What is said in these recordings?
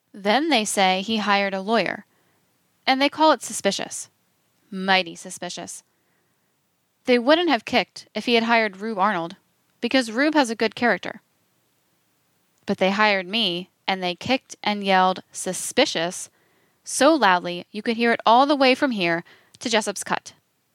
Then they say he hired a lawyer, and they call it suspicious. Mighty suspicious. They wouldn't have kicked if he had hired Rube Arnold, because Rube has a good character. But they hired me, and they kicked and yelled suspicious so loudly you could hear it all the way from here to Jessup's Cut.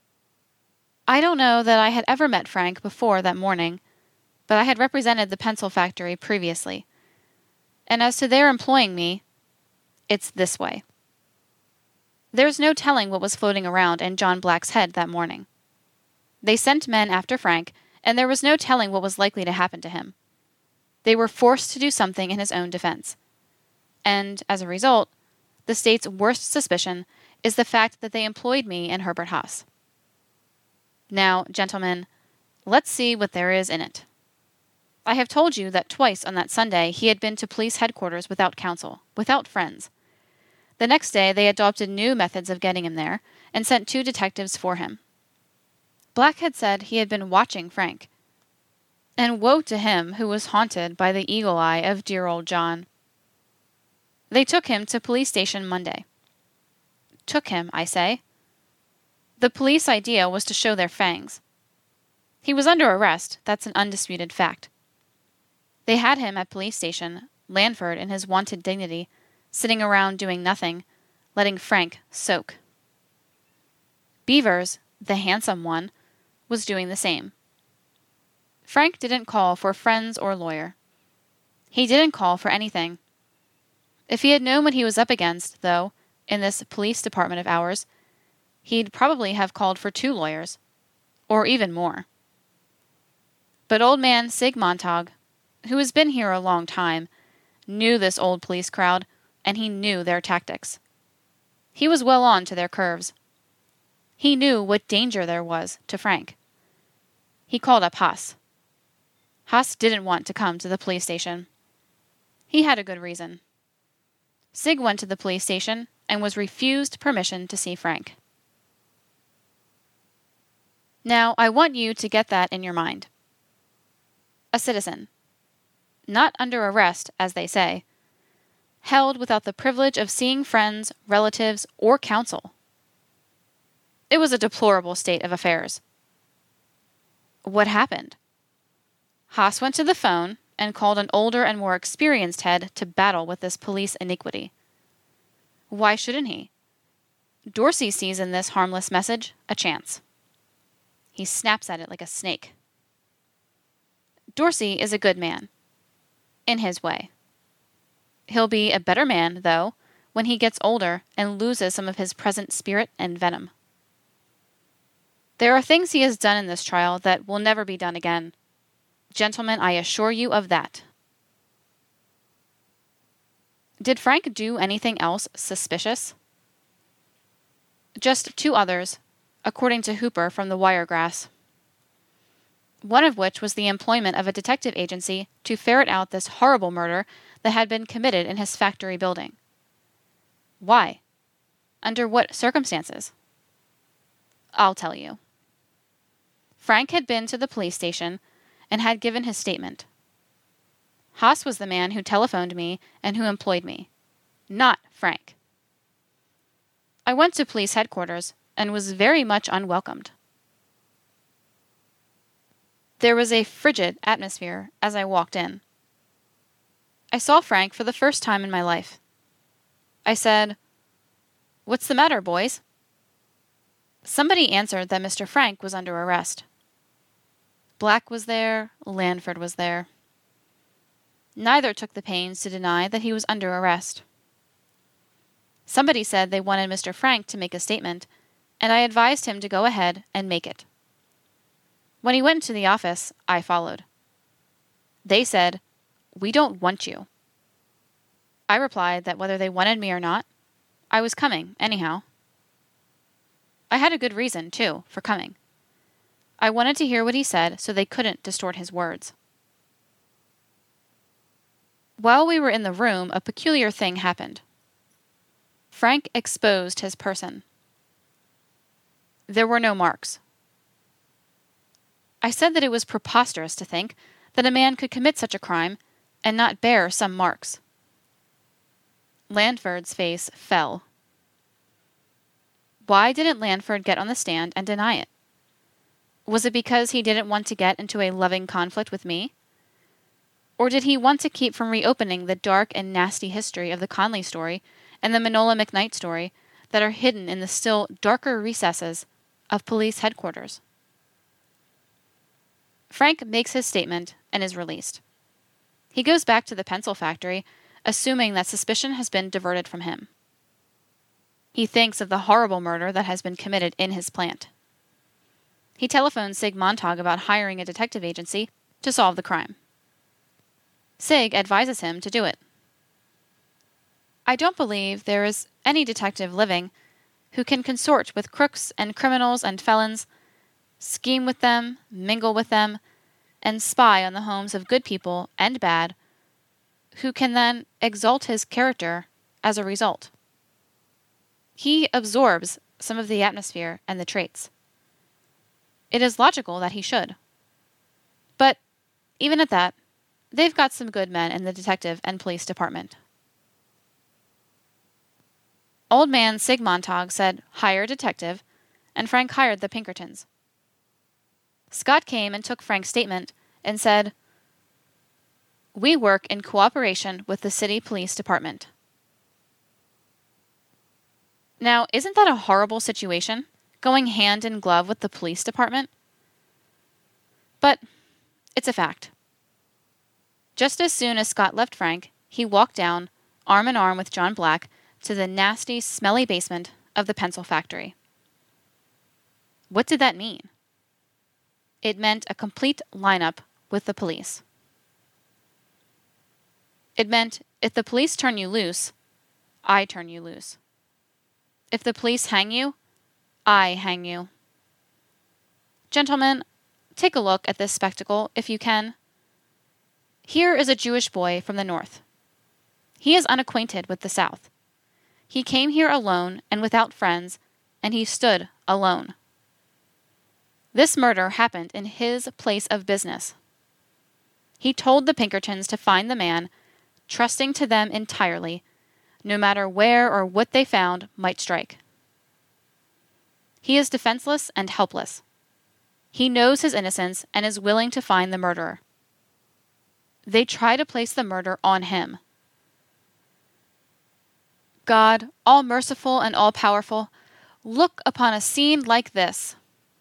I don't know that I had ever met Frank before that morning, but I had represented the pencil factory previously. And as to their employing me, it's this way. There's no telling what was floating around in John Black's head that morning. They sent men after Frank, and there was no telling what was likely to happen to him. They were forced to do something in his own defense. And, as a result, the state's worst suspicion is the fact that they employed me and Herbert Haas. Now, gentlemen, let's see what there is in it. I have told you that twice on that Sunday he had been to police headquarters without counsel, without friends. The next day they adopted new methods of getting him there and sent 2 detectives for him. Black had said he had been watching Frank. And woe to him who was haunted by the eagle eye of dear old John. They took him to police station Monday. Took him, I say. The police idea was to show their fangs. He was under arrest, that's an undisputed fact. They had him at police station, Lanford in his wonted dignity, sitting around doing nothing, letting Frank soak. Beavers, the handsome one, was doing the same. Frank didn't call for friends or lawyer. He didn't call for anything. If he had known what he was up against, though, in this police department of ours, he'd probably have called for 2 lawyers, or even more. But old man Sig Montag, who has been here a long time, knew this old police crowd, and he knew their tactics. He was well on to their curves. He knew what danger there was to Frank. He called up Haas. Haas didn't want to come to the police station. He had a good reason. Sig went to the police station and was refused permission to see Frank. Now, I want you to get that in your mind. A citizen. Not under arrest, as they say. Held without the privilege of seeing friends, relatives, or counsel. It was a deplorable state of affairs. What happened? Haas went to the phone and called an older and more experienced head to battle with this police iniquity. Why shouldn't he? Dorsey sees in this harmless message a chance. He snaps at it like a snake. Dorsey is a good man. In his way. He'll be a better man, though, when he gets older and loses some of his present spirit and venom. There are things he has done in this trial that will never be done again. Gentlemen, I assure you of that. Did Frank do anything else suspicious? Just 2 others, according to Hooper from the Wiregrass. One of which was the employment of a detective agency to ferret out this horrible murder that had been committed in his factory building. Why? Under what circumstances? I'll tell you. Frank had been to the police station and had given his statement. Haas was the man who telephoned me and who employed me, not Frank. I went to police headquarters and was very much unwelcomed. There was a frigid atmosphere as I walked in. I saw Frank for the first time in my life. I said, "What's the matter, boys?" Somebody answered that Mr. Frank was under arrest. Black was there, Lanford was there. Neither took the pains to deny that he was under arrest. Somebody said they wanted Mr. Frank to make a statement, and I advised him to go ahead and make it. When he went to the office, I followed. They said, "We don't want you." I replied that whether they wanted me or not, I was coming anyhow. I had a good reason, too, for coming. I wanted to hear what he said so they couldn't distort his words. While we were in the room, a peculiar thing happened. Frank exposed his person. There were no marks. I said that it was preposterous to think that a man could commit such a crime and not bear some marks. Lanford's face fell. Why didn't Lanford get on the stand and deny it? Was it because he didn't want to get into a loving conflict with me? Or did he want to keep from reopening the dark and nasty history of the Conley story and the Manola McKnight story that are hidden in the still darker recesses of police headquarters? Frank makes his statement and is released. He goes back to the pencil factory, assuming that suspicion has been diverted from him. He thinks of the horrible murder that has been committed in his plant. He telephones Sig Montag about hiring a detective agency to solve the crime. Sig advises him to do it. I don't believe there is any detective living who can consort with crooks and criminals and felons, scheme with them, mingle with them, and spy on the homes of good people and bad, who can then exalt his character as a result. He absorbs some of the atmosphere and the traits. It is logical that he should. But even at that, they've got some good men in the detective and police department. Old man Sig Montag said, "Hire a detective," and Frank hired the Pinkertons. Scott came and took Frank's statement and said, "We work in cooperation with the city police department." Now, isn't that a horrible situation, going hand in glove with the police department? But it's a fact. Just as soon as Scott left Frank, he walked down, arm in arm with John Black, to the nasty, smelly basement of the pencil factory. What did that mean? It meant a complete lineup with the police. It meant if the police turn you loose, I turn you loose. If the police hang you, I hang you. Gentlemen, take a look at this spectacle if you can. Here is a Jewish boy from the north. He is unacquainted with the South. He came here alone and without friends, and he stood alone. This murder happened in his place of business. He told the Pinkertons to find the man, trusting to them entirely, no matter where or what they found might strike. He is defenseless and helpless. He knows his innocence and is willing to find the murderer. They try to place the murder on him. God, all merciful and all powerful, look upon a scene like this.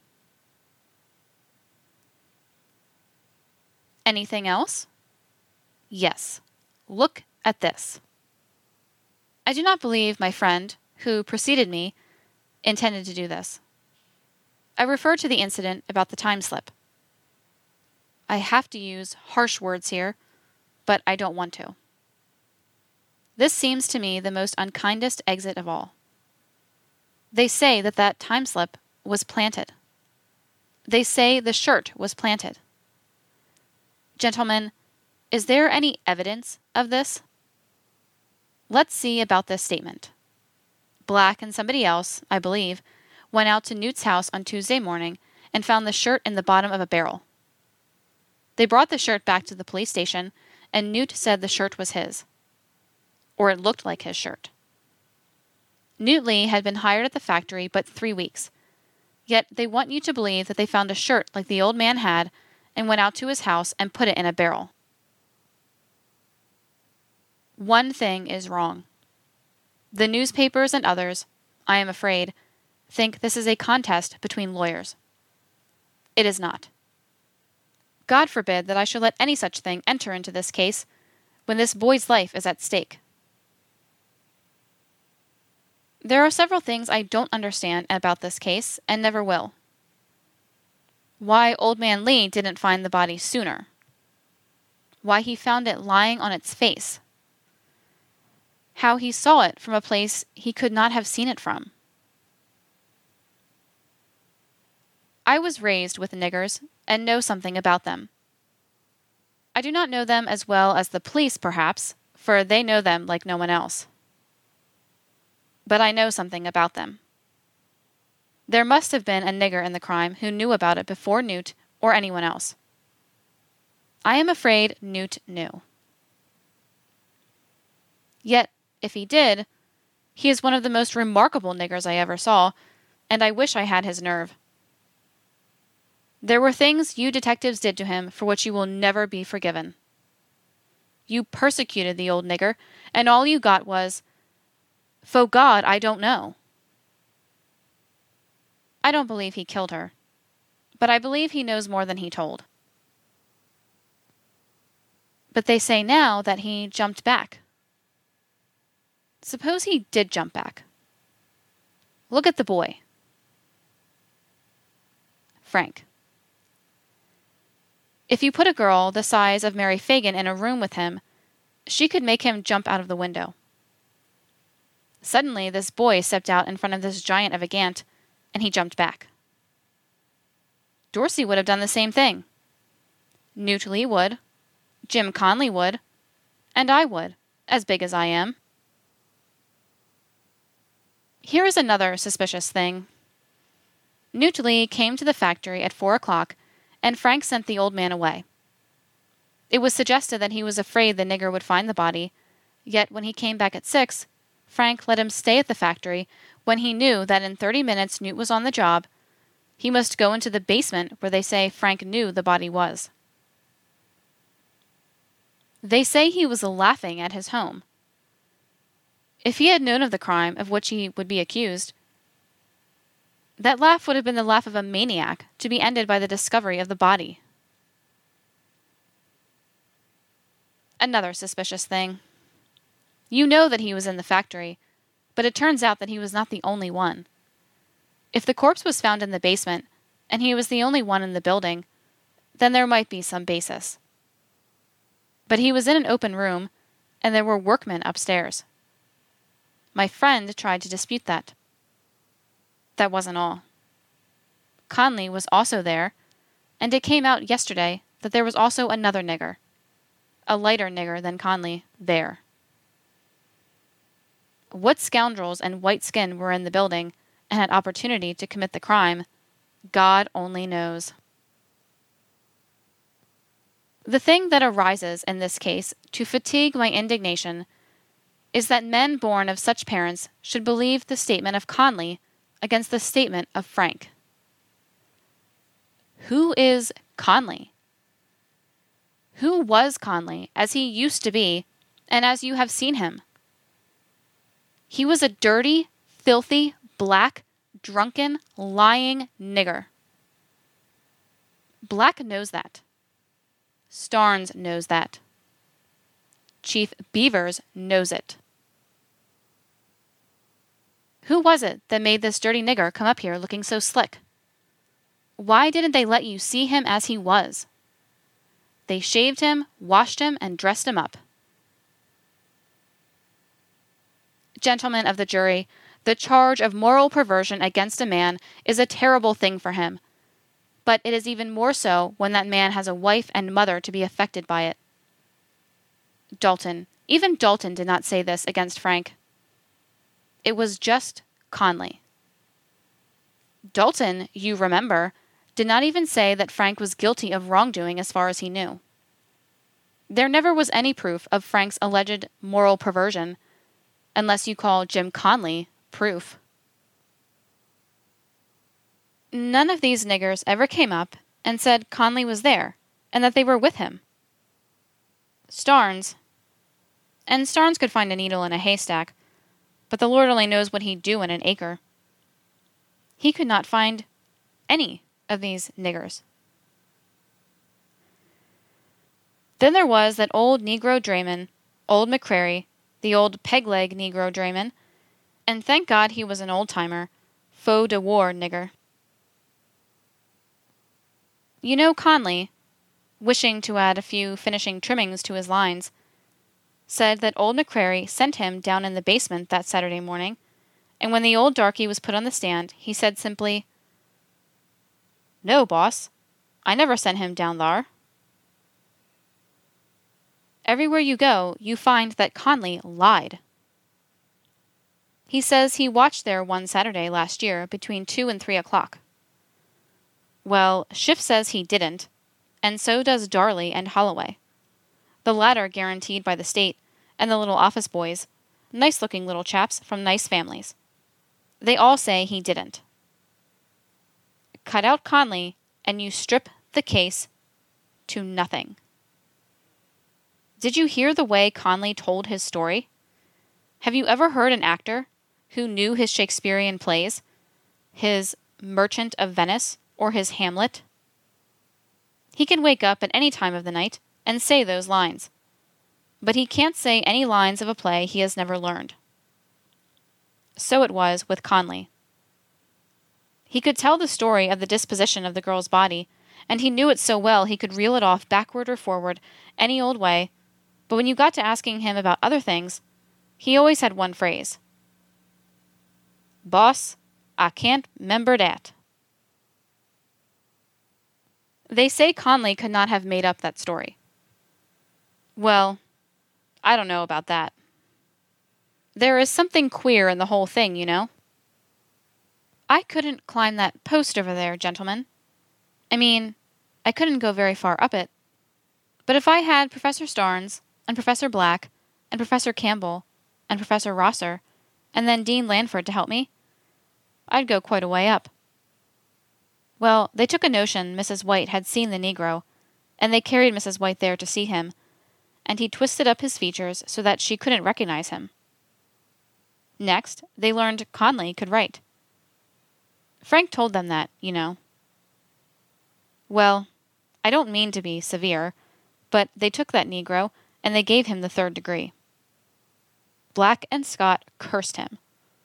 Anything else? Yes. Look at this. I do not believe my friend, who preceded me, intended to do this. I refer to the incident about the time slip. I have to use harsh words here, but I don't want to. This seems to me the most unkindest exit of all. They say that time slip was planted. They say the shirt was planted. Gentlemen, is there any evidence of this? Let's see about this statement. Black and somebody else, I believe, went out to Newt's house on Tuesday morning and found the shirt in the bottom of a barrel. They brought the shirt back to the police station, and Newt said the shirt was his. Or it looked like his shirt. Newt Lee had been hired at the factory but 3 weeks. Yet they want you to believe that they found a shirt like the old man had and went out to his house and put it in a barrel. One thing is wrong. The newspapers and others, I am afraid, think this is a contest between lawyers. It is not. God forbid that I should let any such thing enter into this case when this boy's life is at stake. There are several things I don't understand about this case and never will. Why Old Man Lee didn't find the body sooner. Why he found it lying on its face. How he saw it from a place he could not have seen it from. I was raised with niggers and know something about them. I do not know them as well as the police, perhaps, for they know them like no one else. But I know something about them. There must have been a nigger in the crime who knew about it before Newt or anyone else. I am afraid Newt knew. Yet, if he did, he is one of the most remarkable niggers I ever saw, and I wish I had his nerve. There were things you detectives did to him for which you will never be forgiven. You persecuted the old nigger, and all you got was, "Fo God, I don't know." I don't believe he killed her, but I believe he knows more than he told. But they say now that he jumped back. Suppose he did jump back. Look at the boy. Frank. If you put a girl the size of Mary Fagan in a room with him, she could make him jump out of the window. Suddenly, this boy stepped out in front of this giant of a Gant, and he jumped back. Dorsey would have done the same thing. Newt Lee would. Jim Conley would. And I would, as big as I am. Here is another suspicious thing. Newt Lee came to the factory at 4 o'clock, and Frank sent the old man away. It was suggested that he was afraid the nigger would find the body, yet when he came back at 6, Frank let him stay at the factory when he knew that in 30 minutes Newt was on the job. He must go into the basement where they say Frank knew the body was. They say he was laughing at his home. If he had known of the crime of which he would be accused, that laugh would have been the laugh of a maniac to be ended by the discovery of the body. Another suspicious thing. You know that he was in the factory, but it turns out that he was not the only one. If the corpse was found in the basement, and he was the only one in the building, then there might be some basis. But he was in an open room, and there were workmen upstairs. My friend tried to dispute that. That wasn't all. Conley was also there, and it came out yesterday that there was also another nigger, a lighter nigger than Conley, there. What scoundrels and white skin were in the building and had opportunity to commit the crime, God only knows. The thing that arises in this case to fatigue my indignation is that men born of such parents should believe the statement of Conley against the statement of Frank. Who is Conley? Who was Conley as he used to be and as you have seen him? He was a dirty, filthy, black, drunken, lying nigger. Black knows that. Starnes knows that. Chief Beavers knows it. Who was it that made this dirty nigger come up here looking so slick? Why didn't they let you see him as he was? They shaved him, washed him, and dressed him up. Gentlemen of the jury, the charge of moral perversion against a man is a terrible thing for him, but it is even more so when that man has a wife and mother to be affected by it. Dalton, even Dalton did not say this against Frank. It was just Conley. Dalton, you remember, did not even say that Frank was guilty of wrongdoing as far as he knew. There never was any proof of Frank's alleged moral perversion, unless you call Jim Conley proof. None of these niggers ever came up and said Conley was there, and that they were with him. Starnes could find a needle in a haystack, but the Lord only knows what he'd do in an acre. He could not find any of these niggers. Then there was that old Negro drayman, old McCrary, the old peg-leg Negro drayman, and thank God he was an old-timer, faux de war nigger. You know Conley, wishing to add a few finishing trimmings to his lines, said that old McCrary sent him down in the basement that Saturday morning, and when the old darky was put on the stand, he said simply, "No, boss, I never sent him down thar." Everywhere you go, you find that Conley lied. He says he watched there one Saturday last year between 2 and 3 o'clock. Well, Schiff says he didn't, and so does Darley and Holloway, the latter guaranteed by the state, and the little office boys, nice-looking little chaps from nice families. They all say he didn't. Cut out Conley, and you strip the case to nothing. Did you hear the way Conley told his story? Have you ever heard an actor who knew his Shakespearean plays, his Merchant of Venice, or his Hamlet? He can wake up at any time of the night and say those lines, but he can't say any lines of a play he has never learned. So it was with Conley. He could tell the story of the disposition of the girl's body, and he knew it so well he could reel it off backward or forward, any old way, but when you got to asking him about other things, he always had one phrase. "Boss, I can't 'member dat." They say Conley could not have made up that story. Well, I don't know about that. There is something queer in the whole thing, you know. I couldn't climb that post over there, gentlemen. I mean, I couldn't go very far up it. But if I had Professor Starnes, and Professor Black, and Professor Campbell, and Professor Rosser, and then Dean Lanford to help me, I'd go quite a way up. Well, they took a notion Mrs. White had seen the Negro, and they carried Mrs. White there to see him, and he twisted up his features so that she couldn't recognize him. Next, they learned Conley could write. Frank told them that, you know. Well, I don't mean to be severe, but they took that Negro, and they gave him the 3rd degree. Black and Scott cursed him.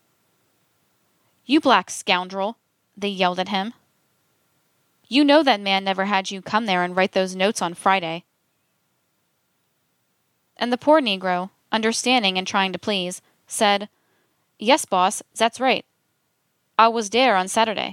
"You black scoundrel," they yelled at him. "You know that man never had you come there and write those notes on Friday." And the poor Negro, understanding and trying to please, said, "Yes, boss, that's right. I was there on Saturday."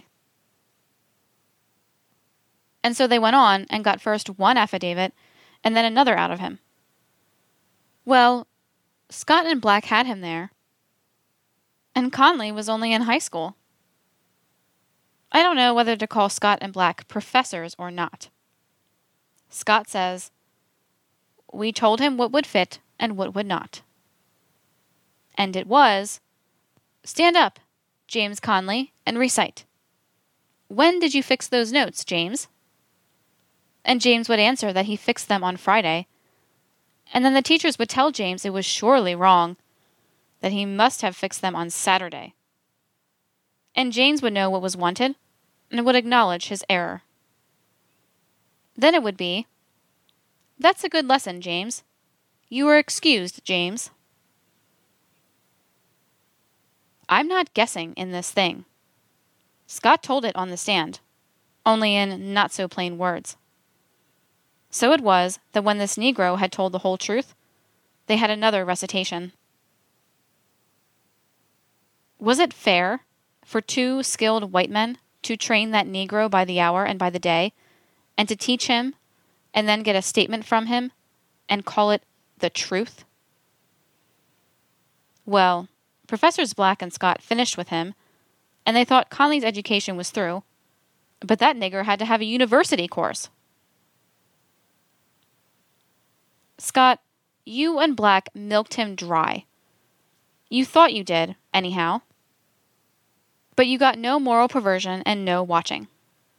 And so they went on and got first one affidavit and then another out of him. Well, Scott and Black had him there, and Conley was only in high school. I don't know whether to call Scott and Black professors or not. Scott says, "We told him what would fit and what would not." And it was, "Stand up, James Conley, and recite. When did you fix those notes, James?" And James would answer that he fixed them on Friday, and then the teachers would tell James it was surely wrong, that he must have fixed them on Saturday. And James would know what was wanted, and would acknowledge his error. Then it would be, "That's a good lesson, James. You are excused, James." I'm not guessing in this thing. Scott told it on the stand, only in not-so-plain words. So it was that when this Negro had told the whole truth, they had another recitation. Was it fair for 2 skilled white men to train that Negro by the hour and by the day, and to teach him, and then get a statement from him, and call it the truth? Well, Professors Black and Scott finished with him, and they thought Conley's education was through, but that nigger had to have a university course. Scott, you and Black milked him dry. You thought you did, anyhow. But you got no moral perversion and no watching.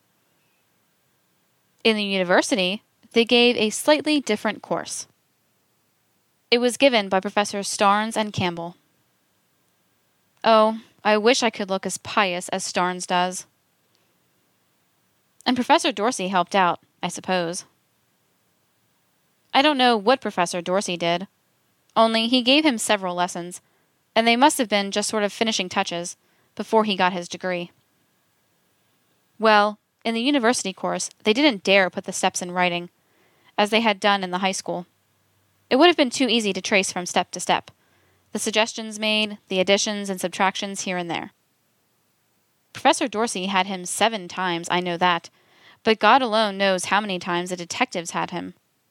In the university, they gave a slightly different course. It was given by Professors Starnes and Campbell. Oh, I wish I could look as pious as Starnes does. And Professor Dorsey helped out, I suppose. I don't know what Professor Dorsey did, only he gave him several lessons, and they must have been just sort of finishing touches before he got his degree. Well, in the university course, they didn't dare put the steps in writing, as they had done in the high school. It would have been too easy to trace from step to step, the suggestions made, the additions and subtractions here and there. Professor Dorsey had him 7 times, I know that, but God alone knows how many times the detectives had him.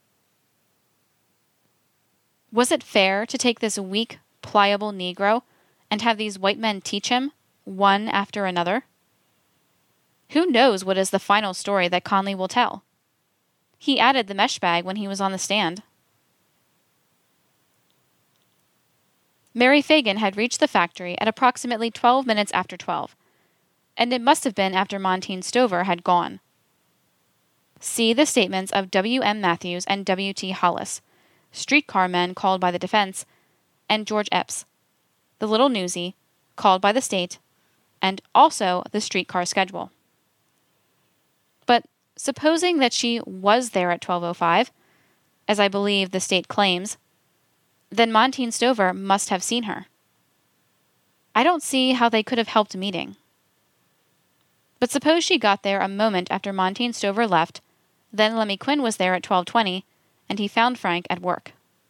Was it fair to take this weak, pliable Negro and have these white men teach him, one after another? Who knows what is the final story that Conley will tell? He added the mesh bag when he was on the stand. Mary Fagan had reached the factory at approximately 12 minutes after 12, and it must have been after Montine Stover had gone. See the statements of W. M. Matthews and W. T. Hollis, streetcar men called by the defense, and George Epps, the little newsie, called by the state, and also the streetcar schedule. But supposing that she was there at 12:05, as I believe the state claims, then Montine Stover must have seen her. I don't see how they could have helped meeting. But suppose she got there a moment after Montine Stover left, then Lemmy Quinn was there at 12:20, and he found Frank at work.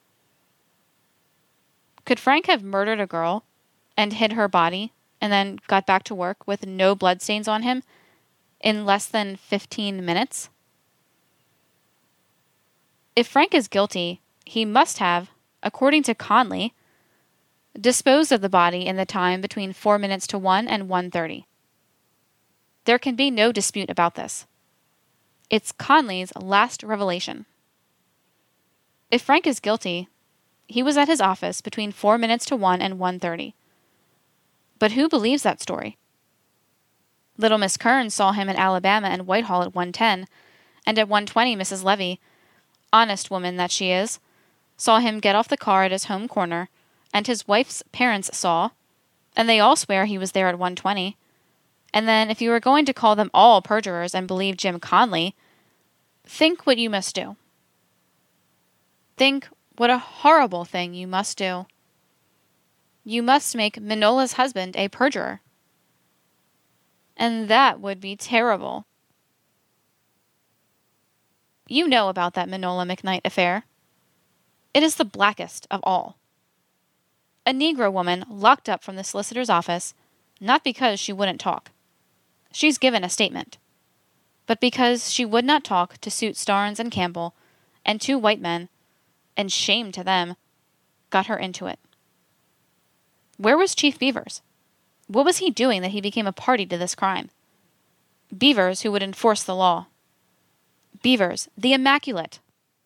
Could Frank have murdered a girl and hid her body and then got back to work with no bloodstains on him in less than 15 minutes? If Frank is guilty, he must have, according to Conley, disposed of the body in the time between 4 minutes to 1 and 1:30. There can be no dispute about this. It's Conley's last revelation. If Frank is guilty, he was at his office between 4 minutes to 1 and 1:30. But who believes that story? Little Miss Kearns saw him in Alabama and Whitehall at 1:10, and at 1:20 Mrs. Levy, honest woman that she is, saw him get off the car at his home corner, and his wife's parents saw, and they all swear he was there at 1:20. And then if you were going to call them all perjurers and believe Jim Conley, think what you must do. Think what a horrible thing you must do. You must make Minola's husband a perjurer. And that would be terrible. You know about that Minola McKnight affair. It is the blackest of all. A Negro woman locked up from the solicitor's office, not because she wouldn't talk. She's given a statement. But because she would not talk to suit Starnes and Campbell, and two white men, and shame to them, got her into it. Where was Chief Beavers? What was he doing that he became a party to this crime? Beavers, who would enforce the law. Beavers, the immaculate.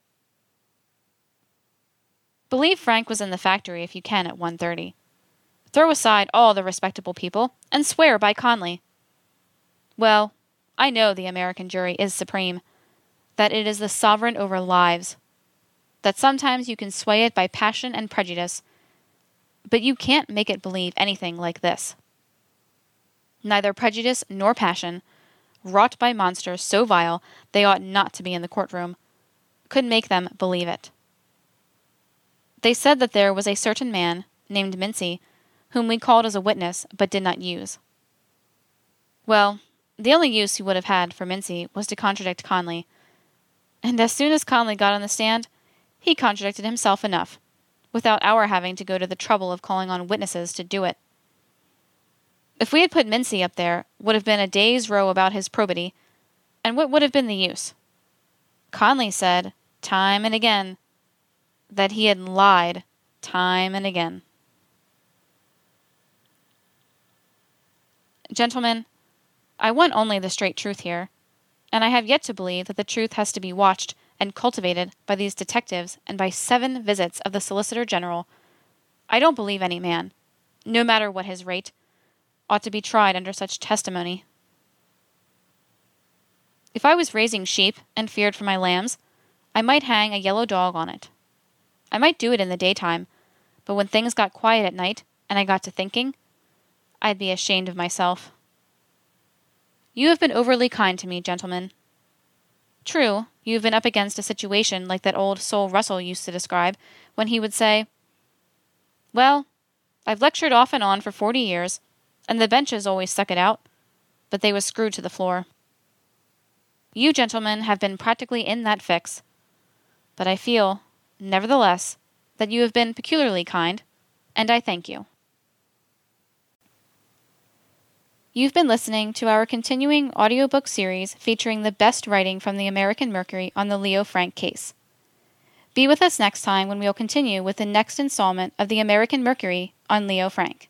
Believe Frank was in the factory if you can at 1:30. Throw aside all the respectable people and swear by Conley. Well, I know the American jury is supreme, that it is the sovereign over lives, that sometimes you can sway it by passion and prejudice, but you can't make it believe anything like this. Neither prejudice nor passion, wrought by monsters so vile they ought not to be in the courtroom, could make them believe it. They said that there was a certain man, named Mincy, whom we called as a witness but did not use. Well, the only use he would have had for Mincy was to contradict Conley, and as soon as Conley got on the stand, he contradicted himself enough, without our having to go to the trouble of calling on witnesses to do it. If we had put Mincy up there, would have been a day's row about his probity, and what would have been the use? Conley said, time and again, that he had lied time and again. Gentlemen, I want only the straight truth here, and I have yet to believe that the truth has to be watched and cultivated by these detectives and by 7 visits of the Solicitor General. I don't believe any man, no matter what his rate, ought to be tried under such testimony. If I was raising sheep and feared for my lambs, I might hang a yellow dog on it. I might do it in the daytime, but when things got quiet at night and I got to thinking, I'd be ashamed of myself. You have been overly kind to me, gentlemen. True, you have been up against a situation like that old Sol Russell used to describe, when he would say, well, I've lectured off and on for 40 years, and the benches always stuck it out, but they was screwed to the floor. You gentlemen have been practically in that fix, but I feel, nevertheless, that you have been peculiarly kind, and I thank you. You've been listening to our continuing audiobook series featuring the best writing from the American Mercury on the Leo Frank case. Be with us next time when we'll continue with the next installment of the American Mercury on Leo Frank.